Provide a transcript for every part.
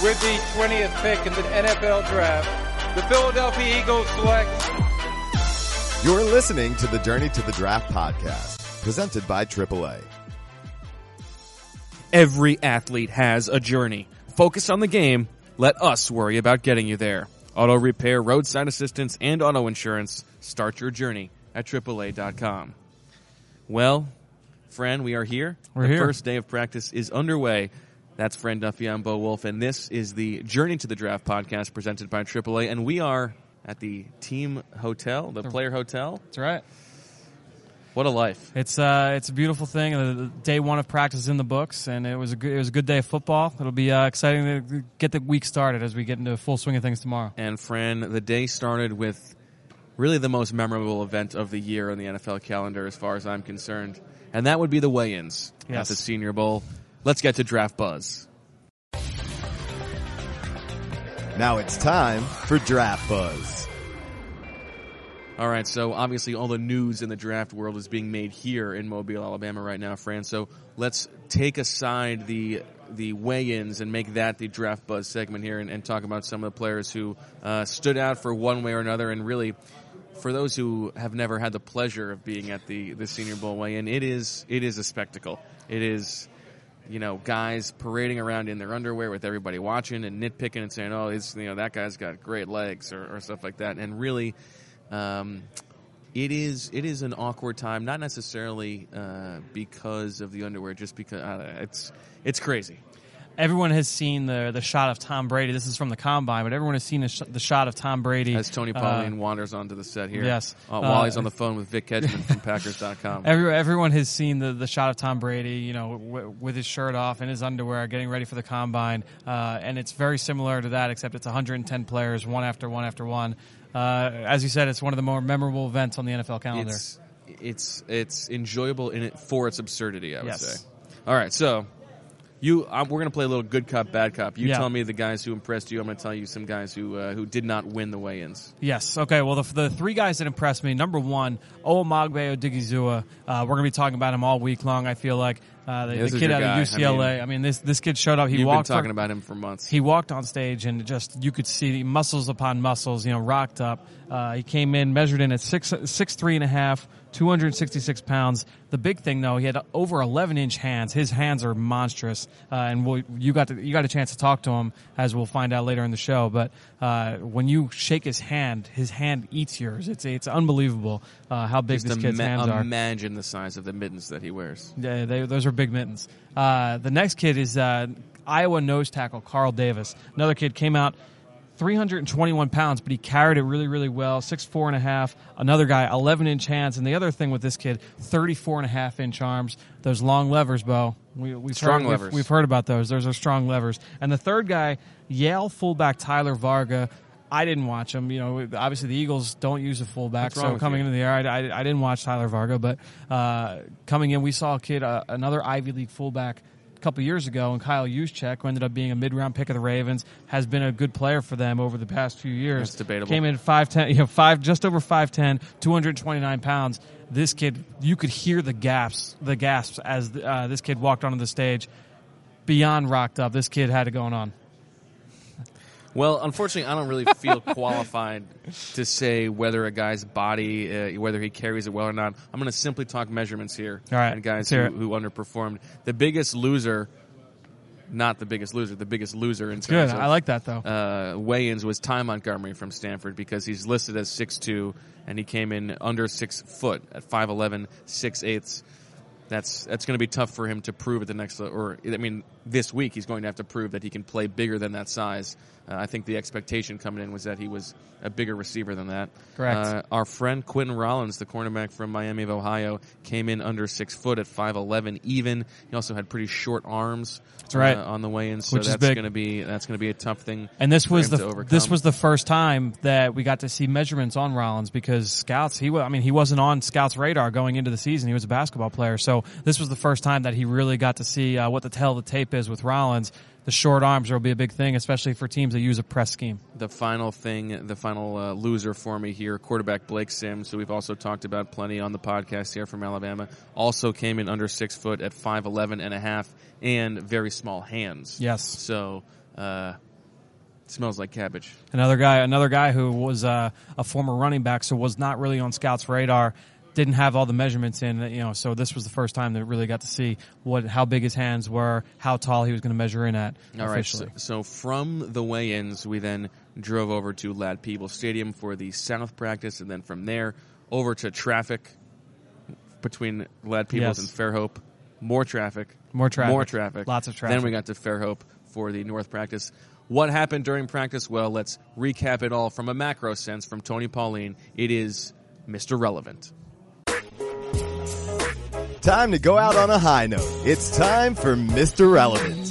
With the 20th pick in the NFL Draft, the Philadelphia Eagles select. You're listening to the Journey to the Draft podcast, presented by AAA. Every athlete has a journey. Focus on the game. Let us worry about getting you there. Auto repair, roadside assistance, and auto insurance. Start your journey at AAA.com. Well, friend, we are here. The first day of practice is underway. That's Fran Duffy. I'm Bo Wolf, and this is the Journey to the Draft podcast presented by AAA, and we are at the team hotel, the player hotel. That's right. What a life! It's a beautiful thing. Day one of practice is in the books, and it was a good day of football. It'll be exciting to get the week started as we get into full swing of things tomorrow. And Fran, the day started with really the most memorable event of the year on the NFL calendar, as far as I'm concerned, and that would be the weigh-ins at the Senior Bowl. Let's get to Draft Buzz. Now it's time for Draft Buzz. All right, so obviously all the news in the draft world is being made here in Mobile, Alabama right now, Fran. So let's take aside the weigh-ins and make that the Draft Buzz segment here and talk about some of the players who stood out for one way or another. And really, for those who have never had the pleasure of being at the Senior Bowl weigh-in, it is a spectacle. It is, guys parading around in their underwear with everybody watching and nitpicking and saying, oh, that guy's got great legs or stuff like that. And really, it is an awkward time, not necessarily because of the underwear, just because it's crazy. Everyone has seen the shot of Tom Brady. This is from the Combine, but everyone has seen the shot of Tom Brady. As Tony Pauline wanders onto the set here. Yes. While he's on the phone with Vic Hedgeman from Packers.com. Everyone has seen the shot of Tom Brady, with his shirt off and his underwear, getting ready for the Combine. And it's very similar to that, except it's 110 players, one after one after one. As you said, it's one of the more memorable events on the NFL calendar. It's enjoyable for its absurdity, I would say. All right, so we're going to play a little good cop, bad cop. You tell me the guys who impressed you. I'm going to tell you some guys who did not win the weigh-ins. Yes. Okay. Well, the three guys that impressed me. Number one, Olamagbe Odighizuwa. We're going to be talking about him all week long. I feel like the kid out of UCLA. I mean, this kid showed up. You've been talking about him for months. He walked on stage and you could see muscles upon muscles. Rocked up. He came in, measured in at 6'3.5", 266 pounds. The big thing, though, he had over 11-inch hands. His hands are monstrous, and you got a chance to talk to him, as we'll find out later in the show. But when you shake his hand eats yours. It's unbelievable how big this kid's hands are. Imagine the size of the mittens that he wears. Yeah, those are big mittens. The next kid is Iowa nose tackle Carl Davis. Another kid came out 321 pounds, but he carried it really, really well. 6'4.5". Another guy, 11-inch hands. And the other thing with this kid, 34.5-inch arms. Those long levers, Bo. We've heard about those. Those are strong levers. And the third guy, Yale fullback Tyler Varga. I didn't watch him. Obviously the Eagles don't use a fullback. So coming into the year, I didn't watch Tyler Varga. But coming in, we saw a kid, another Ivy League fullback, couple years ago, and Kyle Juszczyk, who ended up being a mid-round pick of the Ravens, has been a good player for them over the past few years. That's debatable. Came in 5'10", just over 5'10", 229 pounds. This kid, you could hear the gasps as this kid walked onto the stage. Beyond rocked up. This kid had it going on. Well, unfortunately, I don't really feel qualified to say whether a guy's body, whether he carries it well or not. I'm going to simply talk measurements here. All right, and guys who underperformed. The biggest loser, not the biggest loser, the biggest loser in terms of, I like that, though. Weigh-ins was Ty Montgomery from Stanford, because he's listed as 6'2", and he came in under 6 foot at 5'11", 6/8". That's going to be tough for him to prove at the next level. This week he's going to have to prove that he can play bigger than that size. I think the expectation coming in was that he was a bigger receiver than that. Correct. Our friend Quentin Rollins, the cornerback from Miami of Ohio, came in under 6 foot at 5'11" even. He also had pretty short arms. That's right. On the weigh-in, so that's going to be a tough thing. And this was to overcome. This was the first time that we got to see measurements on Rollins, because scouts, he wasn't on scouts' radar going into the season. He was a basketball player, so this was the first time that he really got to see what the tail of the tape is with Rollins. The short arms will be a big thing, especially for teams that use a press scheme. The final loser for me here, quarterback Blake Sims, who we've also talked about plenty on the podcast here from Alabama, also came in under 6 foot at 5'11.5", and very small hands. Yes. So Smells like cabbage. Another guy who was a former running back, so was not really on scouts' radar. Didn't have all the measurements in, so this was the first time that really got to see how big his hands were, how tall he was going to measure in at officially. All right, so from the weigh-ins, we then drove over to Ladd-Peebles Stadium for the South practice, and then from there over to traffic between Ladd-Peebles and Fairhope. More traffic. Lots of traffic. Then we got to Fairhope for the North practice. What happened during practice? Well, let's recap it all from a macro sense from Tony Pauline. It is Mr. Relevant. Time to go out on a high note. It's time for Mr. Relevant.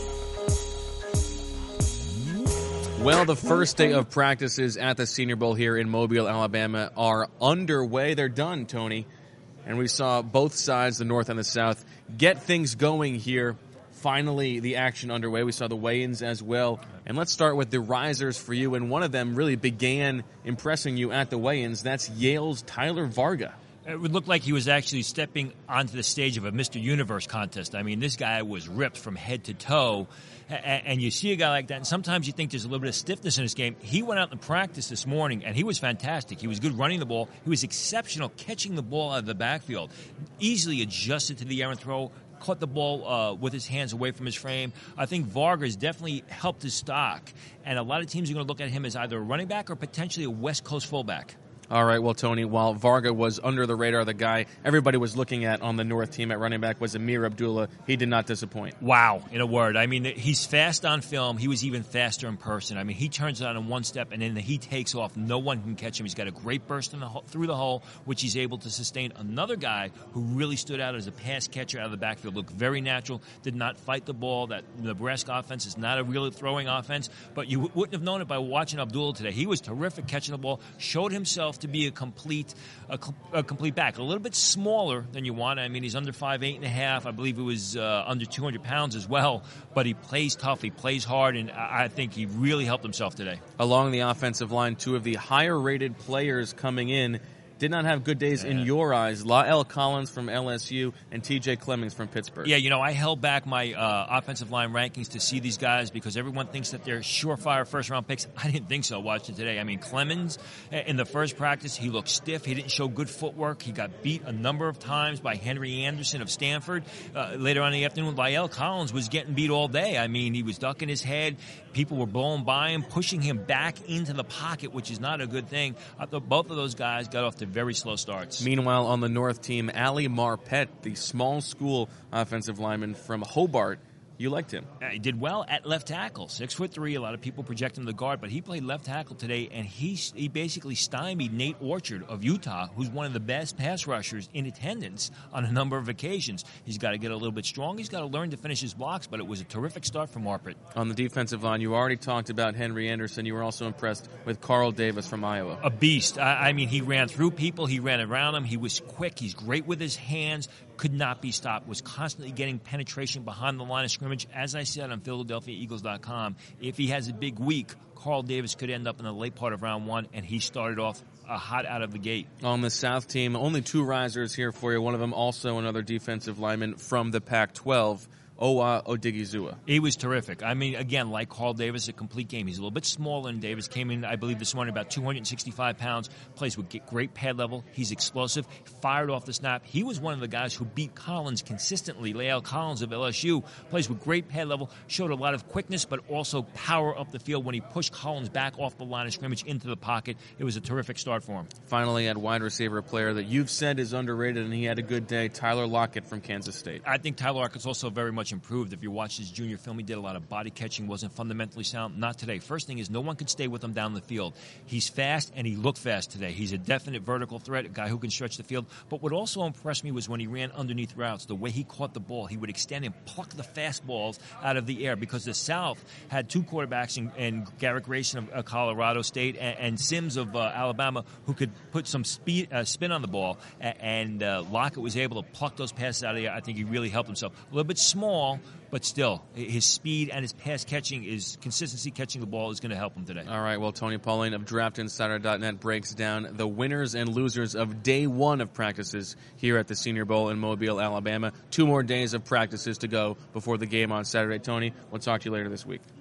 Well, the first day of practices at the Senior Bowl here in Mobile, Alabama are underway. They're done, Tony. And we saw both sides, the North and the South, get things going here. Finally, the action underway. We saw the weigh-ins as well. And let's start with the risers for you. And one of them really began impressing you at the weigh-ins. That's Yale's Tyler Varga. It would look like he was actually stepping onto the stage of a Mr. Universe contest. I mean, this guy was ripped from head to toe. And you see a guy like that, and sometimes you think there's a little bit of stiffness in his game. He went out in practice this morning, and he was fantastic. He was good running the ball. He was exceptional catching the ball out of the backfield. Easily adjusted to the errant throw, caught the ball with his hands away from his frame. I think Varga has definitely helped his stock. And a lot of teams are going to look at him as either a running back or potentially a West Coast fullback. All right, well, Tony, while Varga was under the radar, the guy everybody was looking at on the North team at running back was Amir Abdullah. He did not disappoint. Wow, in a word. I mean, he's fast on film. He was even faster in person. I mean, he turns it on in one step, and then he takes off. No one can catch him. He's got a great burst through the hole, which he's able to sustain. Another guy who really stood out as a pass catcher out of the backfield, looked very natural, did not fight the ball. That Nebraska offense is not a really throwing offense, but you wouldn't have known it by watching Abdullah today. He was terrific catching the ball, showed himself to be a complete back. A little bit smaller than you want. I mean, he's under 5'8.5". I believe he was under 200 pounds as well. But he plays tough. He plays hard, and I think he really helped himself today. Along the offensive line, two of the higher-rated players coming in did not have good days in your eyes. La'el Collins from LSU and T.J. Clemmings from Pittsburgh. Yeah, I held back my offensive line rankings to see these guys because everyone thinks that they're surefire first-round picks. I didn't think so watching today. I mean, Clemmings, in the first practice, he looked stiff. He didn't show good footwork. He got beat a number of times by Henry Anderson of Stanford. Later on in the afternoon, La'el Collins was getting beat all day. I mean, he was ducking his head. People were blowing by him, pushing him back into the pocket, which is not a good thing. I thought both of those guys got off to very slow starts. Meanwhile, on the North team, Ali Marpet, the small school offensive lineman from Hobart, you liked him. He did well at left tackle. 6'3". A lot of people project him to the guard, but he played left tackle today, and he basically stymied Nate Orchard of Utah, who's one of the best pass rushers in attendance on a number of occasions. He's got to get a little bit strong. He's got to learn to finish his blocks, but it was a terrific start from Marpet. On the defensive line, you already talked about Henry Anderson. You were also impressed with Carl Davis from Iowa. A beast. I mean, he ran through people. He ran around them. He was quick. He's great with his hands. Could not be stopped, was constantly getting penetration behind the line of scrimmage. As I said on PhiladelphiaEagles.com, if he has a big week, Carl Davis could end up in the late part of round one, and he started off hot out of the gate. On the South team, only two risers here for you. One of them also another defensive lineman from the Pac-12, Owa Odigizua. He was terrific. I mean, again, like Carl Davis, a complete game. He's a little bit smaller than Davis. Came in, I believe, this morning about 265 pounds. Plays with great pad level. He's explosive. Fired off the snap. He was one of the guys who beat Collins consistently. La'el Collins of LSU plays with great pad level. Showed a lot of quickness, but also power up the field when he pushed Collins back off the line of scrimmage into the pocket. It was a terrific start for him. Finally, at wide receiver, a player that you've said is underrated, and he had a good day, Tyler Lockett from Kansas State. I think Tyler Lockett's also very much improved. If you watch his junior film, he did a lot of body catching, wasn't fundamentally sound. Not today. First thing is no one could stay with him down the field. He's fast, and he looked fast today. He's a definite vertical threat, a guy who can stretch the field. But what also impressed me was when he ran underneath routes, the way he caught the ball. He would extend and pluck the fastballs out of the air because the South had two quarterbacks in Garrett Grayson of Colorado State and Sims of Alabama who could put some spin on the ball, and Lockett was able to pluck those passes out of the air. I think he really helped himself. A little bit small, but still, his speed and his pass catching, his consistency catching the ball is going to help him today. All right, well, Tony Pauline of DraftInsider.net breaks down the winners and losers of day one of practices here at the Senior Bowl in Mobile, Alabama. 2 more days of practices to go before the game on Saturday. Tony, we'll talk to you later this week.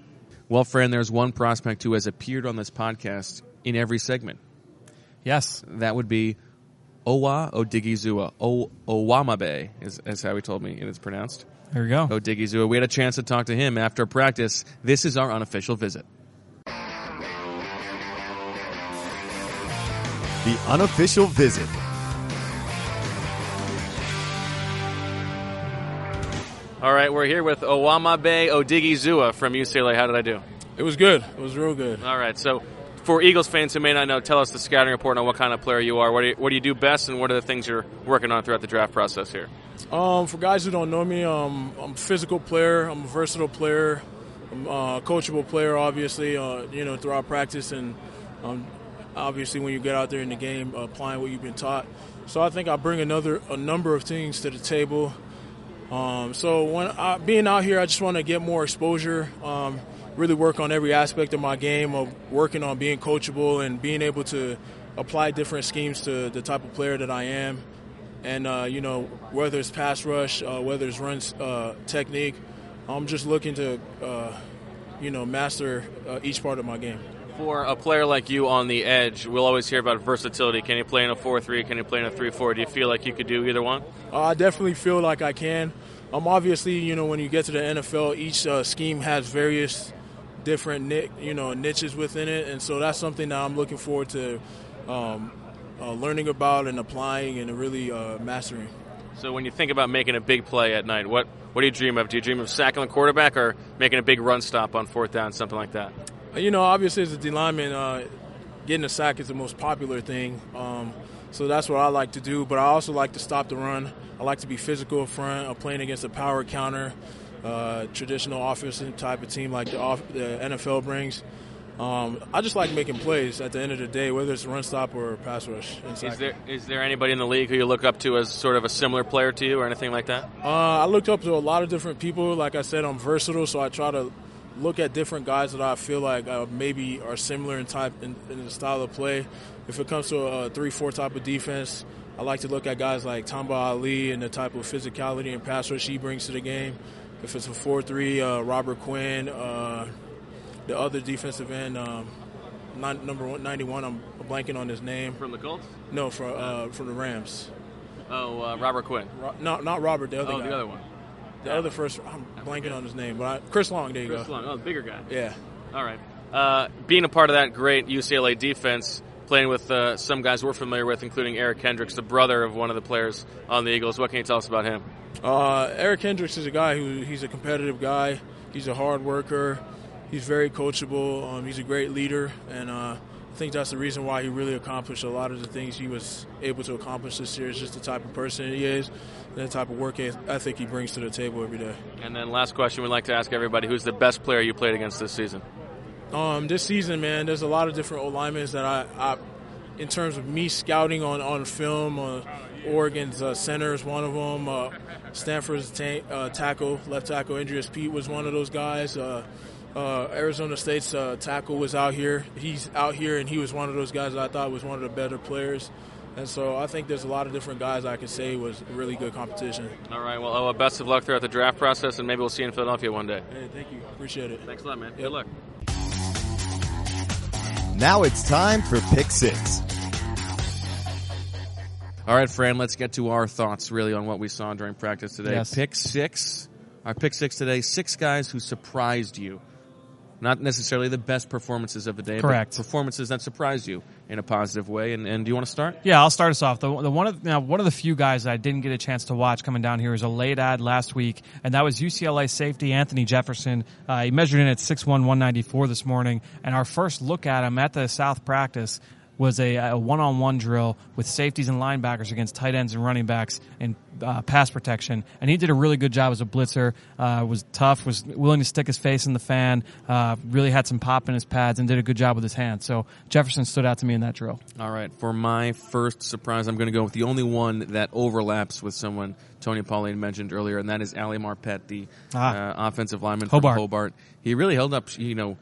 Well, Fran, there's one prospect who has appeared on this podcast in every segment. Yes. That would be Owa Odigizua. Owamabe is how he told me it is pronounced. There we go. Odigizua. We had a chance to talk to him after practice. This is our unofficial visit. The unofficial visit. All right, we're here with Owamabe Odigizua from UCLA. How did I do? It was good. It was real good. All right, so for Eagles fans who may not know, tell us the scouting report on what kind of player you are. What do you do best, and what are the things you're working on throughout the draft process here? For guys who don't know me, I'm a physical player. I'm a versatile player. I'm a coachable player, obviously, throughout practice and obviously when you get out there in the game, applying what you've been taught. So I think I bring a number of things to the table. So when being out here, I just want to get more exposure, really work on every aspect of my game, of working on being coachable and being able to apply different schemes to the type of player that I am. And, whether it's pass rush, whether it's runs technique, I'm just looking to, master each part of my game. For a player like you on the edge, we'll always hear about versatility. Can you play in a 4-3? Can you play in a 3-4? Do you feel like you could do either one? I definitely feel like I can. Obviously, when you get to the NFL, each scheme has various different niches within it, and so that's something that I'm looking forward to learning about and applying and really mastering. So when you think about making a big play at night, what do you dream of? Do you dream of sacking the quarterback or making a big run stop on fourth down, something like that? Obviously as a D lineman, getting a sack is the most popular thing. So that's what I like to do. But I also like to stop the run. I like to be physical up front. I'm playing against a power counter, traditional offensive type of team like the NFL brings. I just like making plays at the end of the day, whether it's a run stop or a pass rush. Is there anybody in the league who you look up to as sort of a similar player to you or anything like that? I looked up to a lot of different people. Like I said, I'm versatile, so I try to look at different guys that I feel like maybe are similar in type in the style of play. If it comes to a 3-4 type of defense, I like to look at guys like Tamba Ali and the type of physicality and pass rush he brings to the game. If it's a 4-3, Robert Quinn, the other defensive end, number 91, I'm blanking on his name. From the Colts? No, from the Rams. Oh, Robert Quinn. Not Robert, the other guy. Oh, the other one. The other first, I'm blanking on his name, but Chris Long, there you go. Chris Long, the bigger guy. Yeah. All right. Being a part of that great UCLA defense, playing with some guys we're familiar with, including Eric Kendricks, the brother of one of the players on the Eagles. What can you tell us about him? Eric Kendricks is a guy he's a competitive guy. He's a hard worker. He's very coachable. He's a great leader, and I think that's the reason why he really accomplished a lot of the things he was able to accomplish this year. Is just the type of person he is, and the type of work ethic he brings to the table every day. And then last question we'd like to ask everybody, who's the best player you played against this season? This season, man, there's a lot of different O-linemen that I in terms of me scouting on film, Oregon's center is one of them. Stanford's tackle, left tackle, Andreas Pete was one of those guys. Arizona State's tackle was out here. He's out here, and he was one of those guys that I thought was one of the better players. And so I think there's a lot of different guys I could say was really good competition. All right. Well, best of luck throughout the draft process, and maybe we'll see you in Philadelphia one day. Hey, thank you. Appreciate it. Thanks a lot, man. Yep. Good luck. Now it's time for Pick Six. All right, Fran, let's get to our thoughts really on what we saw during practice today. Yes. Pick six. Our pick six today, 6 guys who surprised you. Not necessarily the best performances of the day, Correct. but performances that surprised you in a positive way. And do you want to start? Yeah, I'll start us off. One of the few guys that I didn't get a chance to watch coming down here was a late ad last week, and that was UCLA safety Anthony Jefferson. He measured in at 6'1", 194 this morning, and our first look at him at the South practice was a one-on-one drill with safeties and linebackers against tight ends and running backs in pass protection. And he did a really good job as a blitzer, was tough, was willing to stick his face in the fan, really had some pop in his pads, and did a good job with his hands. So Jefferson stood out to me in that drill. All right. For my first surprise, I'm going to go with the only one that overlaps with someone Tony Pauline mentioned earlier, and that is Ali Marpet, the offensive lineman from Hobart. He really held up,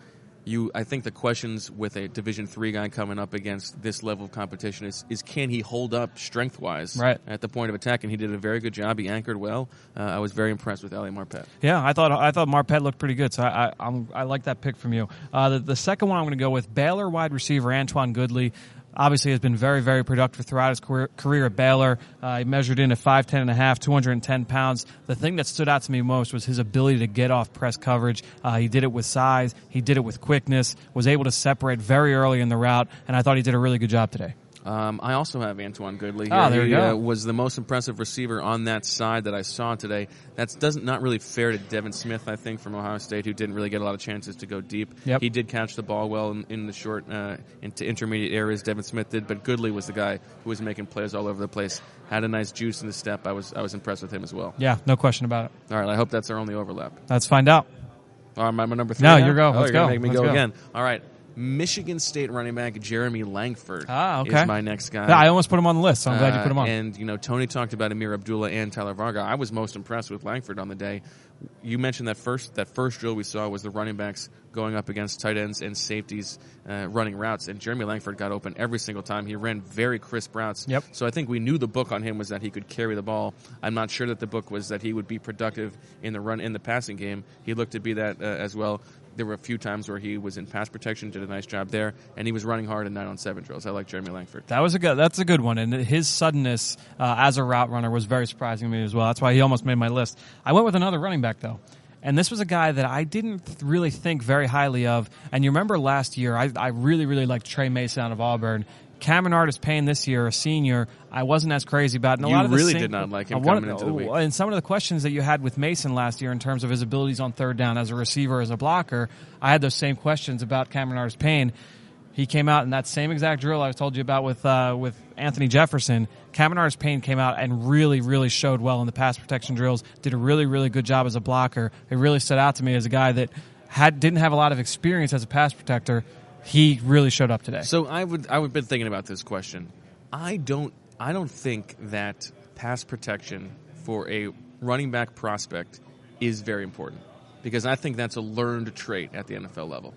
I think the questions with a Division III guy coming up against this level of competition is can he hold up strength-wise at the point of attack? And he did a very good job. He anchored well. I was very impressed with Ali Marpet. Yeah, I thought Marpet looked pretty good, so I like that pick from you. The second one I'm going to go with, Baylor wide receiver Antoine Goodley. Obviously has been very, very productive throughout his career at Baylor. He measured in at 5'10.5", 210 pounds. The thing that stood out to me most was his ability to get off press coverage. He did it with size. He did it with quickness, was able to separate very early in the route, and I thought he did a really good job today. I also have Antoine Goodley here. Oh, there you go. Was the most impressive receiver on that side that I saw today. That's not really fair to Devin Smith, I think, from Ohio State, who didn't really get a lot of chances to go deep. Yep. He did catch the ball well in the short into intermediate areas. Devin Smith did, but Goodley was the guy who was making plays all over the place. Had a nice juice in the step. I was impressed with him as well. Yeah, no question about it. All right, I hope that's our only overlap. Let's find out. All right, my number 3. No, now? you go. Oh, Let's you're go. gonna make me Let's go go again. All right. Michigan State running back Jeremy Langford okay. is my next guy. Yeah, I almost put him on the list, so I'm glad you put him on. And, Tony talked about Amir Abdullah and Tyler Varga. I was most impressed with Langford on the day. You mentioned that first drill we saw was the running backs going up against tight ends and safeties running routes, and Jeremy Langford got open every single time. He ran very crisp routes. Yep. So I think we knew the book on him was that he could carry the ball. I'm not sure that the book was that he would be productive in the passing game. He looked to be that as well. There were a few times where he was in pass protection, did a nice job there, and he was running hard in 9-on-7 drills. I like Jeremy Langford. That's a good one, and his suddenness as a route runner was very surprising to me as well. That's why he almost made my list. I went with another running back, though, and this was a guy that I didn't really think very highly of. And you remember last year, I really, really liked Trey Mason out of Auburn. Cameron Artis-Payne this year, a senior, I wasn't as crazy about. And a lot of really did not like him coming into the week. And some of the questions that you had with Mason last year in terms of his abilities on third down as a receiver, as a blocker, I had those same questions about Cameron Artis-Payne. He came out in that same exact drill I told you about with Anthony Jefferson. Cameron Artis-Payne came out and really, really showed well in the pass protection drills, did a really, really good job as a blocker. It really stood out to me as a guy that didn't have a lot of experience as a pass protector. He really showed up today. So I would been thinking about this question. I don't think that pass protection for a running back prospect is very important, because I think that's a learned trait at the NFL level.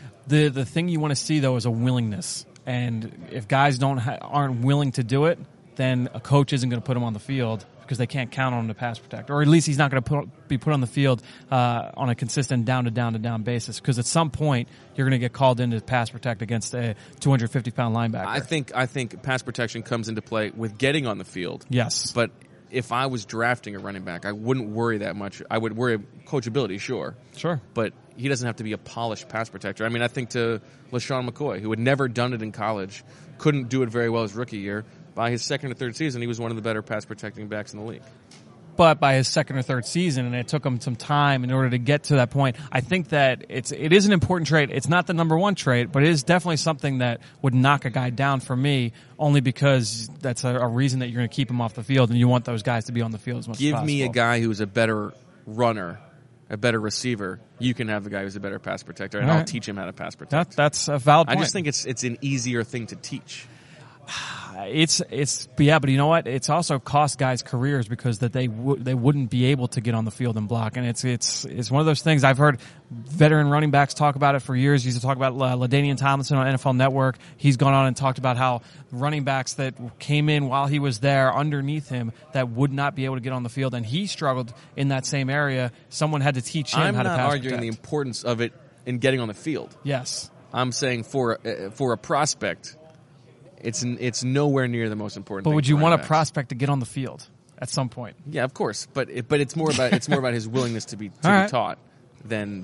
The thing you want to see, though, is a willingness. And if guys aren't willing to do it, then a coach isn't going to put them on the field because they can't count on him to pass protect. Or at least he's not going to be put on the field on a consistent down-to-down basis, because at some point you're going to get called in to pass protect against a 250-pound linebacker. I think pass protection comes into play with getting on the field. Yes. But if I was drafting a running back, I wouldn't worry that much. I would worry coachability, sure. Sure. But he doesn't have to be a polished pass protector. I mean, I think to LaShawn McCoy, who had never done it in college, couldn't do it very well his rookie year. By his second or third season, he was one of the better pass protecting backs in the league. But by his second or third season, and it took him some time in order to get to that point, I think that it is an important trait. It's not the number one trait, but it is definitely something that would knock a guy down for me, only because that's a reason that you're going to keep him off the field, and you want those guys to be on the field as much as possible. Give me a guy who's a better runner, a better receiver. You can have the guy who's a better pass protector, and I'll teach him how to pass protect. That's a valid point. I just think it's an easier thing to teach. But you know what? It's also cost guys careers because that they wouldn't be able to get on the field and block, and it's one of those things. I've heard veteran running backs talk about it for years. He used to talk about LaDainian Tomlinson on NFL Network. He's gone on and talked about how running backs that came in while he was there underneath him that would not be able to get on the field, and he struggled in that same area. Someone had to teach him how to pass protect. I'm not arguing the importance of it in getting on the field. Yes, I'm saying for a prospect, it's nowhere near the most important thing. But would you want a prospect to get on the field at some point? Yeah, of course. But it's more about his willingness to be taught than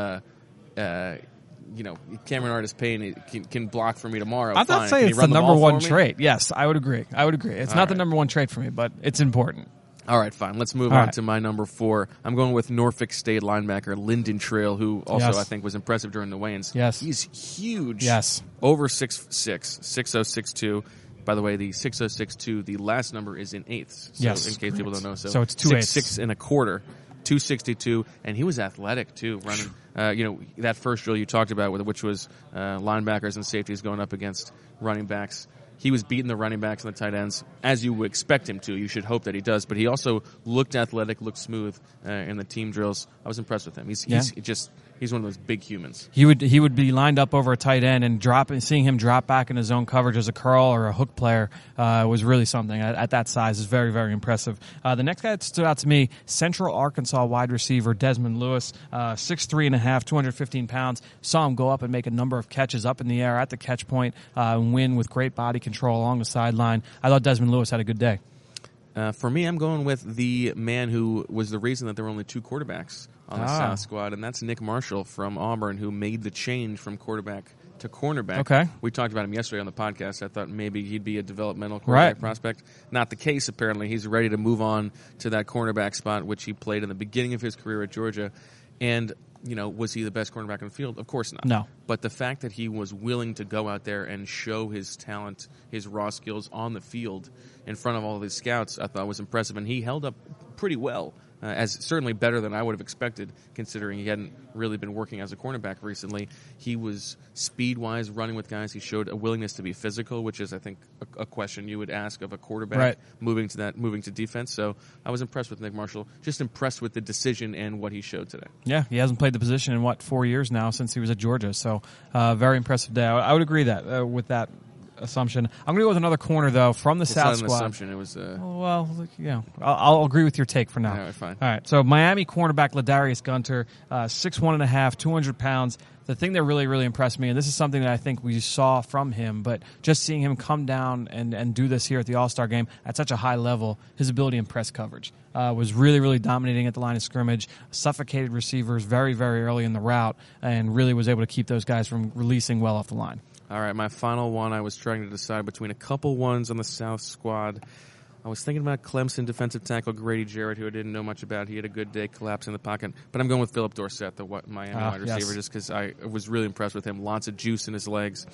Cameron Artis-Payne can block for me tomorrow. I'm not saying it's the number one trait. Yes, I would agree. It's not the number one trait for me, but it's important. All right, fine. Let's move on to my number 4. I'm going with Norfolk State linebacker Lyndon Trail, who also I think was impressive during the weigh-ins. Yes. He's huge. Yes. Over 6'6", 6062. By the way, the 6062, the last number is in eighths. So yes. In case people don't know. So it's 2 eighths. 6'1", 262, and he was athletic too, running. That first drill you talked about, which was linebackers and safeties going up against running backs. he was beating the running backs and the tight ends as you would expect him to. You should hope that he does. But he also looked athletic, looked smooth in the team drills. I was impressed with him. He's one of those big humans. He would be lined up over a tight end and seeing him drop back in his own coverage as a curl or a hook player was really something. At that size is very, very impressive. The next guy that stood out to me, Central Arkansas wide receiver Desmond Lewis, 6'3.5", 215 pounds. Saw him go up and make a number of catches up in the air at the catch point and win with great body control along the sideline. I thought Desmond Lewis had a good day. For me, I'm going with the man who was the reason that there were only 2 quarterbacks on the South squad, and that's Nick Marshall from Auburn, who made the change from quarterback to cornerback. Okay. We talked about him yesterday on the podcast. I thought maybe he'd be a developmental quarterback prospect. Not the case, apparently. He's ready to move on to that cornerback spot, which he played in the beginning of his career at Georgia. And, was he the best cornerback in the field? Of course not. No. But the fact that he was willing to go out there and show his talent, his raw skills on the field in front of all of his scouts, I thought was impressive. And he held up pretty well, as certainly better than I would have expected, considering he hadn't really been working as a cornerback recently. He was speed-wise running with guys. He showed a willingness to be physical, which is, I think, a question you would ask of a quarterback moving to defense. So I was impressed with Nick Marshall, just impressed with the decision and what he showed today. Yeah, he hasn't played the position in, 4 years now since he was at Georgia. So very impressive day. I would agree that with that assumption. I'm going to go with another corner, though, from the South squad. It's not an assumption. It was... Well, yeah. I'll agree with your take for now. All right, fine. All right, so Miami cornerback Ladarius Gunter, 6'1.5", 200 pounds. The thing that really, really impressed me, and this is something that I think we saw from him, but just seeing him come down and do this here at the All-Star game at such a high level, his ability in press coverage was really, really dominating at the line of scrimmage, suffocated receivers very, very early in the route, and really was able to keep those guys from releasing well off the line. All right, my final one, I was trying to decide between a couple ones on the South squad. I was thinking about Clemson defensive tackle Grady Jarrett, who I didn't know much about. He had a good day collapsing the pocket. But I'm going with Philip Dorsett, the Miami wide receiver, just because I was really impressed with him. Lots of juice in his legs.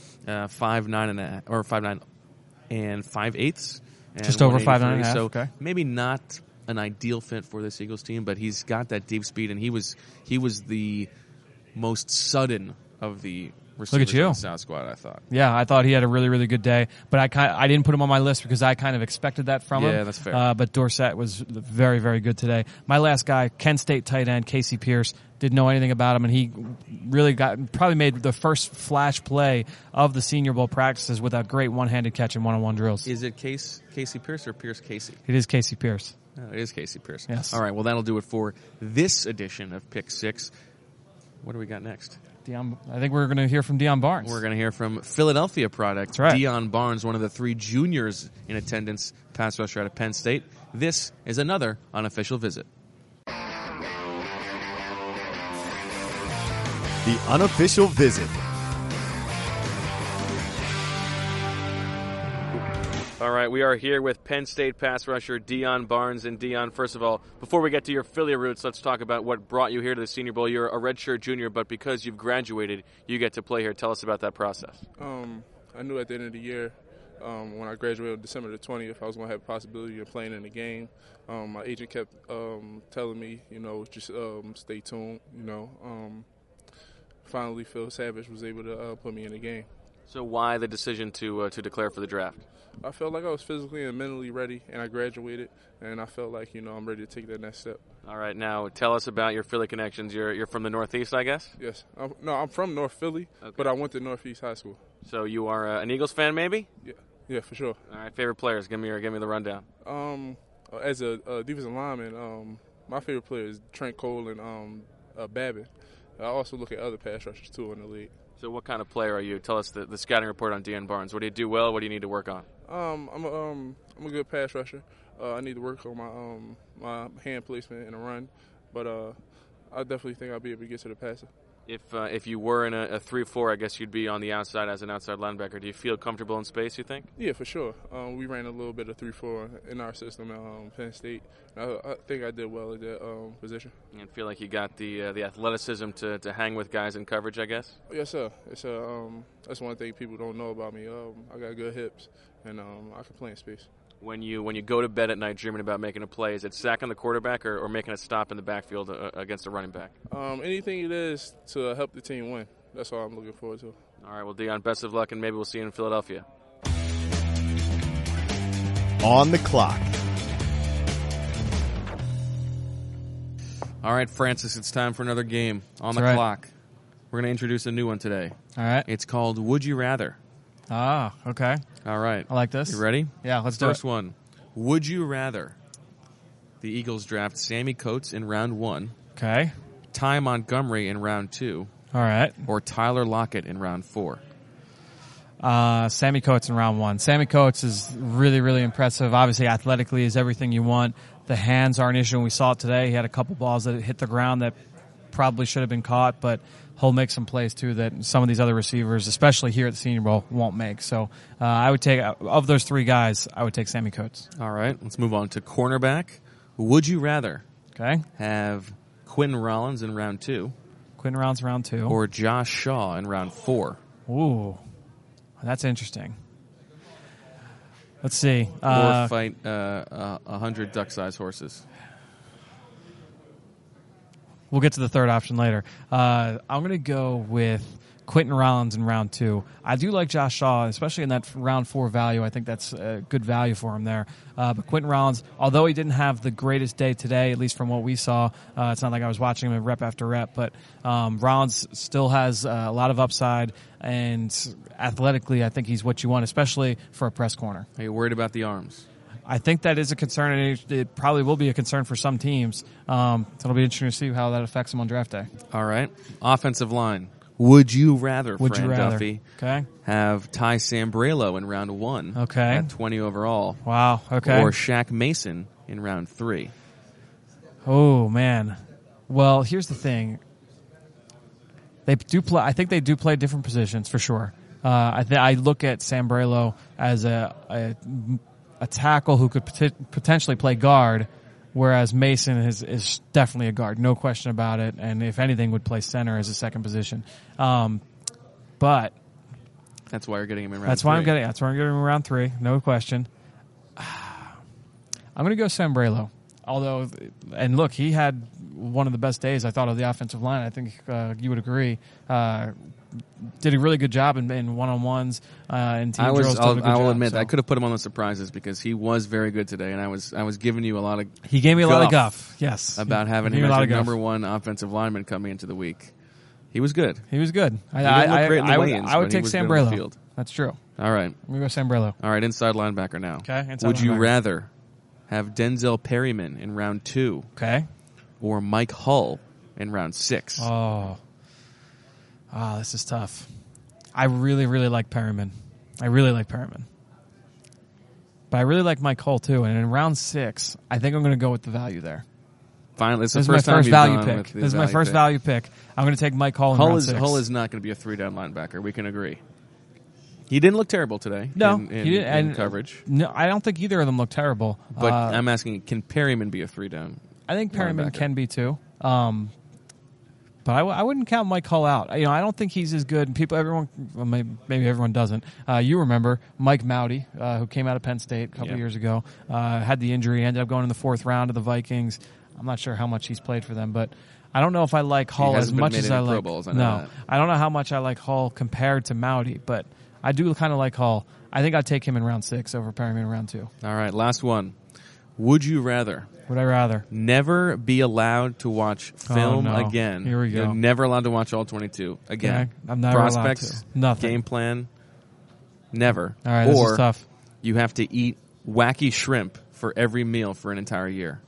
5'9" and 5/8. Just over 5'9". So okay. Maybe not an ideal fit for this Eagles team, but he's got that deep speed, and he was the most sudden of the receivers. Look at you. On the South squad, I thought. Yeah, I thought he had a really, really good day, but I didn't put him on my list because I kind of expected that from him. Yeah, that's fair. But Dorsett was very, very good today. My last guy, Kent State tight end Casey Pierce, didn't know anything about him, and he really probably made the first flash play of the Senior Bowl practices with that great one-handed catch in one-on-one drills. Is it Casey Pierce or Pierce Casey? It is Casey Pierce. Oh, it is Casey Pierce. Yes. All right, well, that'll do it for this edition of Pick 6. What do we got next? I think we're going to hear from Deion Barnes. We're going to hear from Philadelphia product. That's right. Deion Barnes, one of the 3 juniors in attendance, pass rusher out of Penn State. This is another unofficial visit. The unofficial visit. All right, we are here with Penn State pass rusher Deion Barnes. And Deion, first of all, before we get to your Philly roots, let's talk about what brought you here to the Senior Bowl. You're a redshirt junior, but because you've graduated, you get to play here. Tell us about that process. I knew at the end of the year, when I graduated on December the 20th, I was going to have a possibility of playing in the game. My agent kept telling me, just stay tuned. Finally, Phil Savage was able to put me in the game. So why the decision to declare for the draft? I felt like I was physically and mentally ready, and I graduated, and I felt like, I'm ready to take that next step. All right, now tell us about your Philly connections. You're from the Northeast, I guess? Yes. I'm from North Philly, but I went to Northeast High School. So you are an Eagles fan, maybe? Yeah, for sure. All right, favorite players. Give me the rundown. As a defensive lineman, my favorite player is Trent Cole and Babin. I also look at other pass rushers, too, in the league. So what kind of player are you? Tell us the scouting report on Deion Barnes. What do you do well? What do you need to work on? I'm a good pass rusher. I need to work on my hand placement in a run, but I definitely think I'll be able to get to the passer. If you were in a 3-4, I guess you'd be on the outside as an outside linebacker. Do you feel comfortable in space, you think? Yeah, for sure. We ran a little bit of 3-4 in our system at Penn State. I think I did well at that position. And feel like you got the athleticism to hang with guys in coverage, I guess? Yes, sir. That's one thing people don't know about me. I got good hips, and I can play in space. When you go to bed at night dreaming about making a play, is it sacking the quarterback or making a stop in the backfield against a running back? Anything it is to help the team win. That's all I'm looking forward to. All right, well, Deion, best of luck, and maybe we'll see you in Philadelphia. on the clock. All right, Francis, it's time for another game on the That's right. clock. We're going to introduce a new one today. All right. It's called Would You Rather. Ah, okay. All right. I like this. You ready? Yeah, let's do First it. one. Would you rather the Eagles draft Sammy Coates in round 1, Okay. Ty Montgomery in round 2, All right. or Tyler Lockett in round 4? Sammy Coates in round 1. Sammy Coates is really, really impressive. Obviously, athletically is everything you want. The hands are an issue, and we saw it today. He had a couple balls that hit the ground that probably should have been caught, but he'll make some plays, too, that some of these other receivers, especially here at the Senior Bowl, won't make. So I would take, of those 3 guys, I would take Sammy Coates. All right. Let's move on to cornerback. Would you rather Okay? have Quentin Rollins in round 2 Quentin Rollins round 2. or Josh Shaw in round 4? Ooh, that's interesting. Let's see. Or fight 100 duck-sized horses? We'll get to the third option later. I'm going to go with Quentin Rollins in round 2. I do like Josh Shaw, especially in that round 4 value. I think that's a good value for him there. But Quentin Rollins, although he didn't have the greatest day today, at least from what we saw, it's not like I was watching him rep after rep, but Rollins still has a lot of upside, and athletically, I think he's what you want, especially for a press corner. Are you worried about the arms? I think that is a concern, and it probably will be a concern for some teams. So it'll be interesting to see how that affects them on draft day. All right. Offensive line. Would you rather, Would Fran you rather? Duffy, Okay. have Ty Sambrailo in round 1 Okay. at 20 overall, Wow. Okay. or Shaq Mason in round 3? Oh man. Well, here's the thing. They do play. I think they do play different positions for sure. I look at Sambrailo as a tackle who could potentially play guard, whereas Mason is definitely a guard, no question about it. And if anything, would play center as a second position. But That's why you're getting him in round that's 3. why I'm getting. That's why I'm getting him around 3, no question. I'm going to go Sambrailo. Although, and look, he had one of the best days I thought of the offensive line. I think you would agree. Did a really good job in one-on-ones and team drills. I will admit, I could have put him on the surprises because he was very good today, and I was giving you a lot of. He gave me a lot of guff. Yes, about having him as your number 1 offensive lineman coming into the week. He was good. He was good. He didn't look great in the weigh-ins, I would but he take was good on the Sambrailo. field. That's true. All right. I'm going to go Sambrailo. All right, inside linebacker now. Okay, inside Would you linebacker. rather have Denzel Perryman in round 2 Okay. or Mike Hull in round 6? Oh, this is tough. I really, really like Perryman. But I really like Mike Hull too. And in round 6, I think I'm going to go with the value there. Finally, it's This the is my first time first you've value gone pick. with the This is my first pick. value pick. I'm going to take Mike Hull in Hull round is 6. Hull is not going to be a 3-down linebacker. We can agree. He didn't look terrible today. No, in he didn't. in And coverage. No, I don't think either of them look terrible. But I'm asking, can Perryman be a 3-down? I think Perryman linebacker? can be too. But I wouldn't count Mike Hull out. I don't think he's as good. Maybe everyone doesn't. You remember Mike Mowdy, who came out of Penn State a couple years ago, had the injury, ended up going in the 4th round of the Vikings. I'm not sure how much he's played for them, but I don't know if I like Hull as hasn't been much made as any I Pro like. Bowls, I know that. I don't know how much I like Hull compared to Mowdy, but I do kind of like Hull. I think I'd take him in round 6 over Perryman in round 2. All right, last one. Would you rather Would I rather? never be allowed to watch film no. again? Here we go. You're never allowed to watch all 22 again. Okay. I'm never allowed Prospects, to. Nothing. game plan, never. All right, this or is tough. you have to eat wacky shrimp for every meal for an entire year.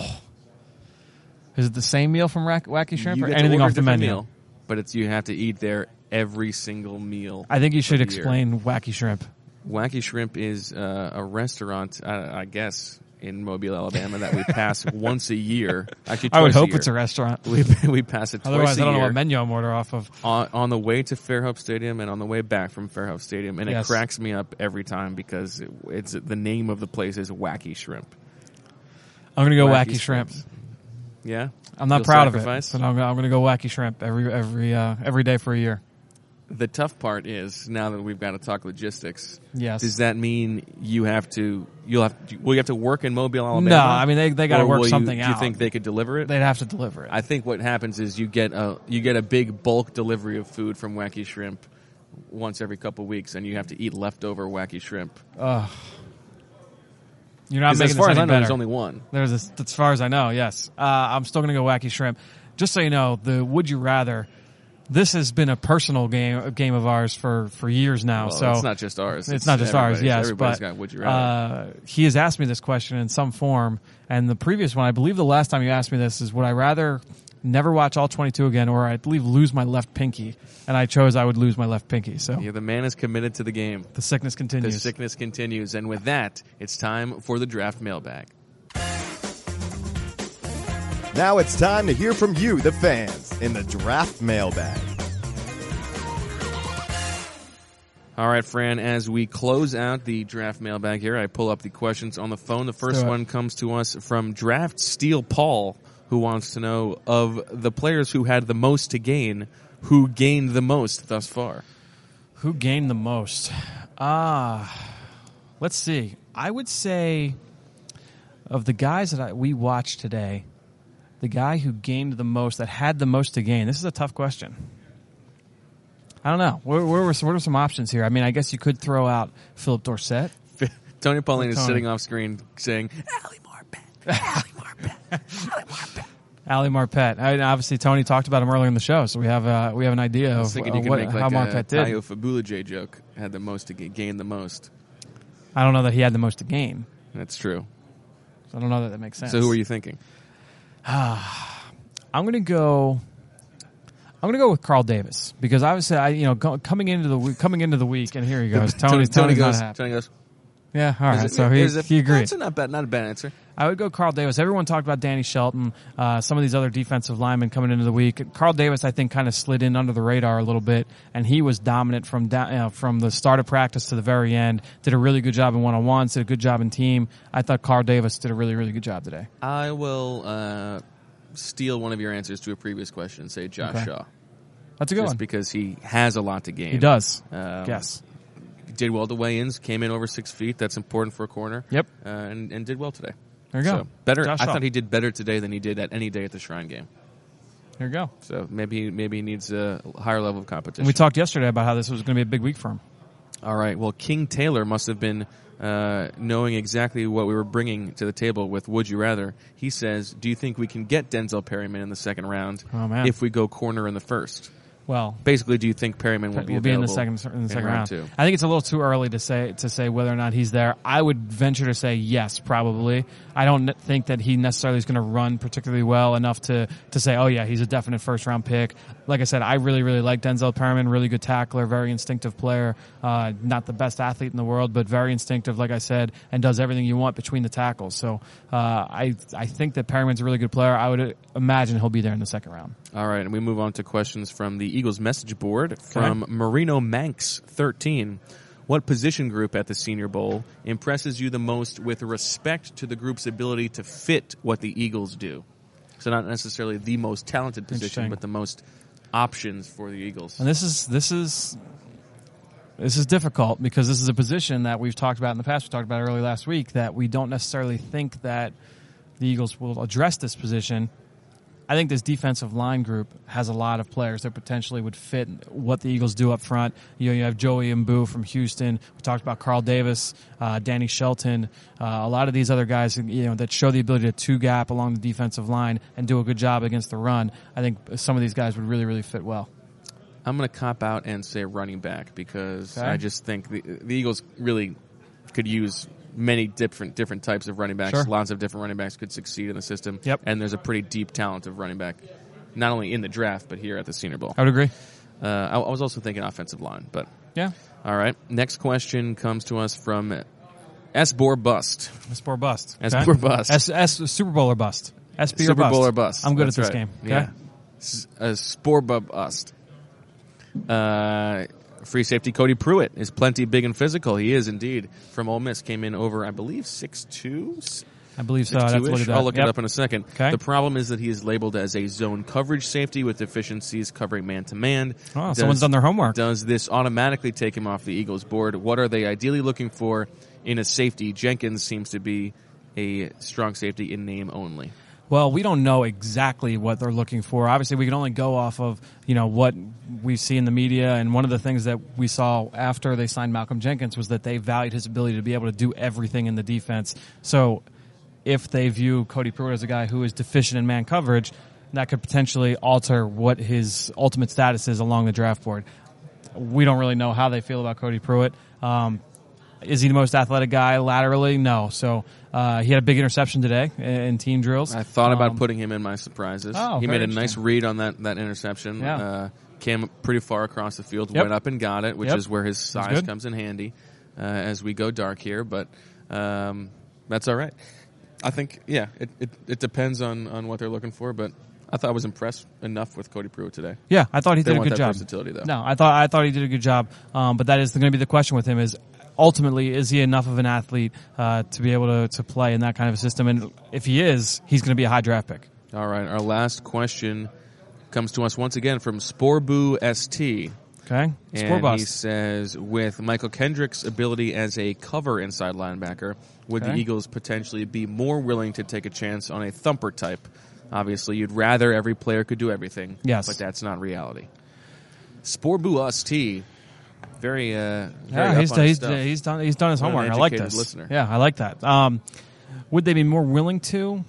Is it the same meal from Wacky Shrimp You or get to anything order off a the different menu? meal, but you have to eat there every single meal. I think you should of the year. explain Wacky Shrimp. Wacky Shrimp is a restaurant, I guess, in Mobile, Alabama that we pass once a year. Actually, I would twice a hope year. it's a restaurant. We pass it twice Otherwise, a I don't know year what menu I'm order off of. on the way to Fairhope Stadium and on the way back from Fairhope Stadium, and Yes. it cracks me up every time because it's the name of the place is Wacky Shrimp. I'm going to go Wacky Shrimps. Shrimp. Yeah, I'm not You'll proud sacrifice? of it, but I'm going to go Wacky Shrimp every day for a year. The tough part is now that we've got to talk logistics. Yes. Does that mean you have to work in Mobile, Alabama? No, I mean they got to Or work will something Do out. you think they could deliver it? They'd have to deliver it? I think what happens is you get a big bulk delivery of food from Wacky Shrimp once every couple weeks, and you have to eat leftover Wacky Shrimp. You're not 'Cause making as far this as any I know, better. there's only one. As far as I know, yes. I'm still going to go Wacky Shrimp. Just so you know, the Would You Rather, this has been a personal game of ours for years now. Well, so it's not just ours. It's not just ours, yes. Everybody's But got Would You Rather. he has asked me this question in some form, and the previous one, I believe the last time you asked me this, is would I rather never watch all 22 again, or I believe lose my left pinky? And I chose I would lose my left pinky. So Yeah, the man is committed to the game. the sickness continues. The sickness continues. And with that, it's time for the draft mailbag. Now it's time to hear from you, the fans, in the draft mailbag. All right, Fran, as we close out the draft mailbag here, I pull up the questions on the phone. The first do it. one comes to us from Draft Steel Paul, who wants to know, of the players who had the most to gain, who gained the most thus far? Who gained the most? Let's see. I would say of the guys that we watched today, the guy who gained the most, that had the most to gain. This is a tough question. I don't know. What are some options here? I mean, I guess you could throw out Philip Dorsett. Tony Pauline is Tony. sitting off screen saying, Ali Marpet. Obviously, Tony talked about him earlier in the show, so we have an idea I of was thinking you could how make like Marpet a did. Tayo Fabulajay joke, had the most to gain the most. I don't know that he had the most to gain. That's true. So I don't know that makes sense. So who are you thinking? I'm going to go with Carl Davis because obviously coming into the week, and here he goes. Tony's not happy. Tony goes, Yeah, all right. So he agreed. That's not a bad answer. I would go Carl Davis. Everyone talked about Danny Shelton, some of these other defensive linemen coming into the week. Carl Davis, I think, kind of slid in under the radar a little bit, and he was dominant from the start of practice to the very end. Did a really good job in one-on-ones, did a good job in team. I thought Carl Davis did a really, really good job today. I will steal one of your answers to a previous question and say Josh Shaw. That's a good Just one. because he has a lot to gain. He does. Yes. Did well to weigh-ins, came in over 6 feet. That's important for a corner. Yep. And did well today. There you go. So better. Josh I Shaw. thought he did better today than he did at any day at the Shrine game. There you go. So maybe he needs a higher level of competition. And we talked yesterday about how this was going to be a big week for him. All right. Well, King Taylor must have been knowing exactly what we were bringing to the table with Would You Rather. He says, do you think we can get Denzel Perryman in the second round if we go corner in the first? Well, basically, do you think Perryman will be in the available second round? Two? I think it's a little too early to say whether or not he's there. I would venture to say yes, probably. I don't think that he necessarily is going to run particularly well enough to say, oh yeah, he's a definite first round pick. Like I said, I really, really like Denzel Perryman. Really good tackler, very instinctive player. Not the best athlete in the world, but very instinctive, like I said, and does everything you want between the tackles. So I think that Perryman's a really good player. I would imagine he'll be there in the second round. All right, and we move on to questions from the Eagles message board from Marino Manx 13. What position group at the Senior Bowl impresses you the most with respect to the group's ability to fit what the Eagles do? So not necessarily the most talented position, but the most options for the Eagles. And this is difficult because this is a position that we've talked about in the past. We talked about it early last week that we don't necessarily think that the Eagles will address this position. I think this defensive line group has a lot of players that potentially would fit what the Eagles do up front. You have Joey Mbu from Houston. We talked about Carl Davis, Danny Shelton, a lot of these other guys that show the ability to two-gap along the defensive line and do a good job against the run. I think some of these guys would really, really fit well. I'm going to cop out and say running back because I just think the Eagles really could use many different types of running backs. Sure. Lots of different running backs could succeed in the system. Yep. And there's a pretty deep talent of running back, not only in the draft, but here at the Senior Bowl. I would agree. I was also thinking offensive line, but yeah. All right. Next question comes to us from S-Bor Bust. S-Bor Bust. S-Bor Bust. Super Bowl or Bust. SB or Super Bust. Bowl or Bust. I'm good That's at this right. game. Okay? Yeah. Sporba Bust. Free safety Cody Pruitt is plenty big and physical. He is indeed. From Ole Miss, came in over, I believe, 6'2"? I believe so. I'd have to look at that. I'll look it up in a second. Okay. The problem is that he is labeled as a zone coverage safety with deficiencies covering man-to-man. Oh, someone's done their homework. Does this automatically take him off the Eagles board? What are they ideally looking for in a safety? Jenkins seems to be a strong safety in name only. Well, we don't know exactly what they're looking for. Obviously, we can only go off of, what we see in the media. And one of the things that we saw after they signed Malcolm Jenkins was that they valued his ability to be able to do everything in the defense. So if they view Cody Pruitt as a guy who is deficient in man coverage, that could potentially alter what his ultimate status is along the draft board. We don't really know how they feel about Cody Pruitt. Is he the most athletic guy laterally? No. So he had a big interception today in team drills. I thought about putting him in my surprises. Oh, he very made a nice interesting. read on that interception. Yeah. Came pretty far across the field, Yep. went up and got it, which Yep. is where his size good. comes in handy as we go dark here. But that's all right. I think, it depends on what they're looking for, but I thought I was impressed enough with Cody Pruitt today. Yeah, I thought he They did a want good that job. versatility, though. No, I thought he did a good job. But that is going to be the question with him: is ultimately is he enough of an athlete to be able to play in that kind of a system? And if he is, he's going to be a high draft pick. All right, our last question comes to us once again from Sporboo ST. Okay, score And he bust. says, with Michael Kendrick's ability as a cover inside linebacker, would the Okay. Eagles potentially be more willing to take a chance on a thumper type? Obviously, you'd rather every player could do everything. Yes. But that's not reality. Sporboo ST, very Yeah, up he's on his done his What an homework. I like educated this. listener. Yeah, I like that. Would they be more willing to?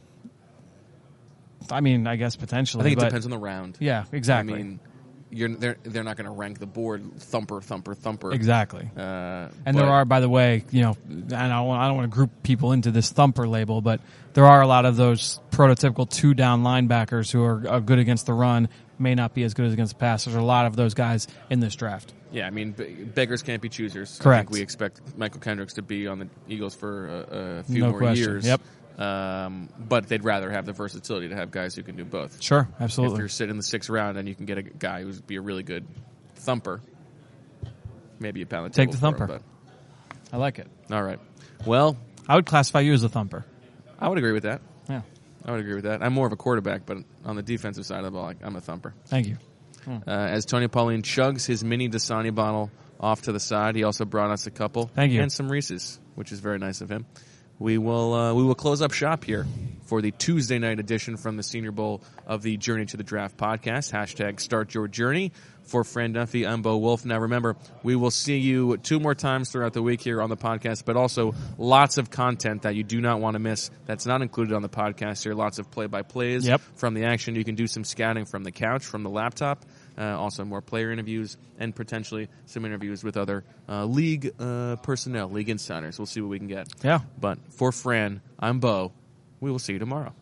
I mean, I guess potentially. I think it but depends on the round. Yeah, exactly. I mean, they're not going to rank the board thumper. Exactly. And And there are, by the way, and I don't want to group people into this thumper label, but there are a lot of those prototypical 2-down linebackers who are good against the run, may not be as good as against the pass. There's a lot of those guys in this draft. Yeah, I mean, beggars can't be choosers. Correct. I think we expect Michael Kendricks to be on the Eagles for a few No more question. years. Yep. But they'd rather have the versatility to have guys who can do both. Sure, If absolutely. you're sitting in the 6th round and you can get a guy who'd be a really good thumper, maybe you pound the Take table the for him, thumper. I like it. but- all right. Well, I would classify you as a thumper. I would agree with that. Yeah. I would agree with that. I'm more of a quarterback, but on the defensive side of the ball, I'm a thumper. Thank you. As Tony Pauline chugs his mini Dasani bottle off to the side, he also brought us a couple. Thank you. And some Reese's, which is very nice of him. We will close up shop here for the Tuesday night edition from the Senior Bowl of the Journey to the Draft podcast. # Start Your Journey. For Fran Dunphy, I'm Bo Wolf. Now remember, we will see you 2 more times throughout the week here on the podcast, but also lots of content that you do not want to miss that's not included on the podcast here. Lots of play-by-plays Yep. from the action. You can do some scouting from the couch, from the laptop. Also more player interviews and potentially some interviews with other league personnel, league insiders. We'll see what we can get. Yeah. But for Fran, I'm Bo. We will see you tomorrow.